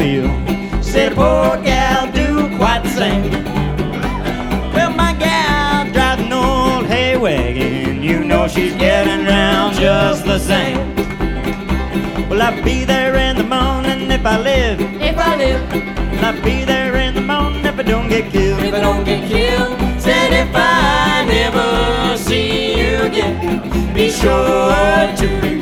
feel. Said, poor gal do quite the same. Well, my gal drives an old hay wagon. You know she's getting round just the same. Well, I'll be there in the morning if I live. If I live, Well, I'll be there in the morning if I don't get killed. if I don't get killed. Said if I never see you again, be sure to